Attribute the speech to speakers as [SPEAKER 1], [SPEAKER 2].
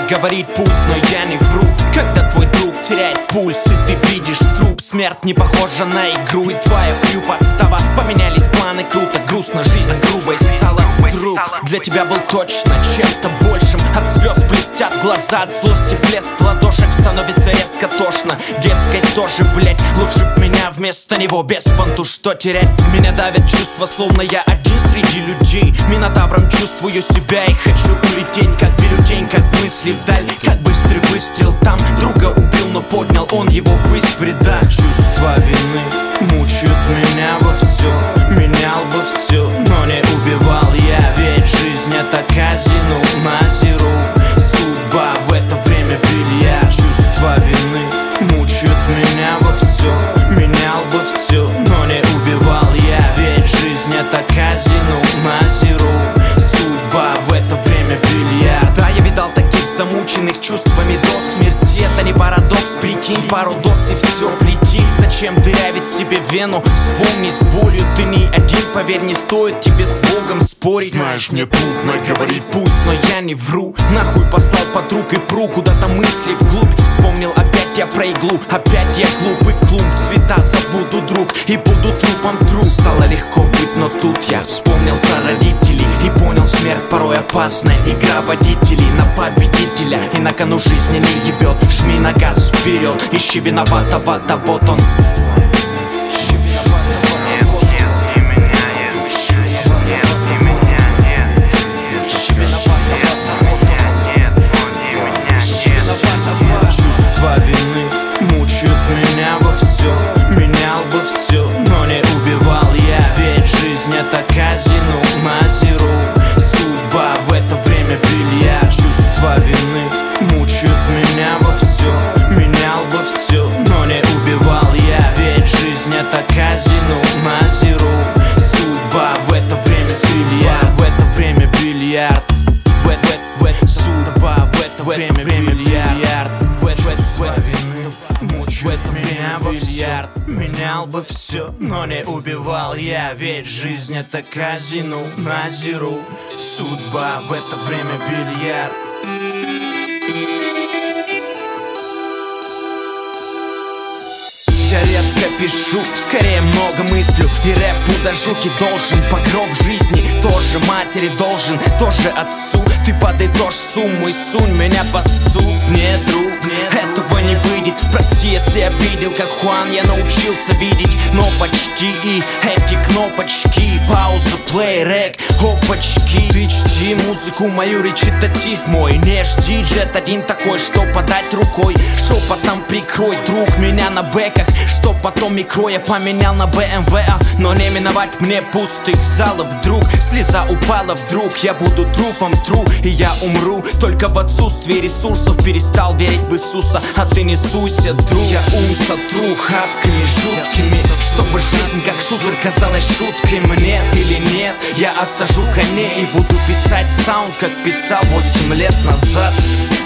[SPEAKER 1] говорит пусть, но я не вру. Когда твой друг теряет пульс и ты видишь труп, смерть не похожа на игру, и твоя крю подстава. Поменялись планы, круто, грустно, жизнь грубой стала. Друг для тебя был точно чем-то большим. От слез блестят глаза, от злости блеск в ладошах, становится резко тошно. Дескать, тоже, блять, лучше б меня вместо него без понту. Что терять? Меня давят чувства, словно я один среди людей. Минотавром чувствую себя и хочу улететь, как бюллетень, как мысли вдаль, как быстрый выстрел. Там друга убил, но поднял он его ввысь в рядах. Чувства вины мучают меня во все. Менял бы все, но не убивал я. Ведь жизнь это казино на зеру. Судьба в это время бильярд. Чувства вины мучают меня во все. Менял бы все, но не убивал я. Ведь жизнь это казино на зеру. Судьба в это время бильярд. Да, я видал таких замученных чувствами до смерти. Это не парадокс, прикинь, пару доз и все, притих. Зачем дырявить себе вену? Вспомни, с болью ты не один, поверь, не стоит тебе с Богом спорить.
[SPEAKER 2] Знаешь, мне трудно говорить
[SPEAKER 1] пусть, но я не вру. Нахуй послал подруг и пру куда-то мысли вглубь. Вспомнил опять я про иглу, опять я глупый клумб. Цвета забуду, друг, и буду трупом труп. Стало легко быть, но тут я вспомнил про родителей и понял, смерть порой опасная игра водителей на победителя. И на кону жизни не ебет, жми на газ вперед. Ищи виноватого, да вот он. Чувства вины мучают меня во все. Менял бы все, но не убивал я. Ведь жизнь это казино на зеру. Судьба в это время бильярд. Чувства вины мучают меня во все. Менял бы все, но не убивал я. Ведь жизнь это казино на зеру. Судьба в это время бильярд. В это время бильярд. Судьба в это время бильярд. Мучает меня во все. Менял бы все, но не убивал я. Ведь жизнь это казино на зеру. Судьба в это время бильярд. Я редко пишу, скорее много мыслю. И рэп Будда жуки должен, по гроб жизни тоже матери должен, тоже отцу. Ты подытожь сумму и сунь меня под суд. Нет, друг, этого не выйдет. Прости, если обидел, как Хуан я научился видеть. Но почти и эти кнопочки. Пауза, плей, рэк, опачки. Ты чти музыку мою, речитатив мой. Не жди, джет один такой, что подать рукой. Шепотом прикрой, друг, меня на бэках. Что потом микро я поменял на BMW. Но не миновать мне пустых залов. Вдруг слеза упала, вдруг я буду трупом тру. И я умру только в отсутствии ресурсов. Перестал верить в Иисуса, а ты не суйся, друг. Я ум сотру хатками жуткими, чтобы жизнь как шутер казалась шуткой. Мне или нет, я осажу коней и буду писать саунд, как писал 8 лет назад.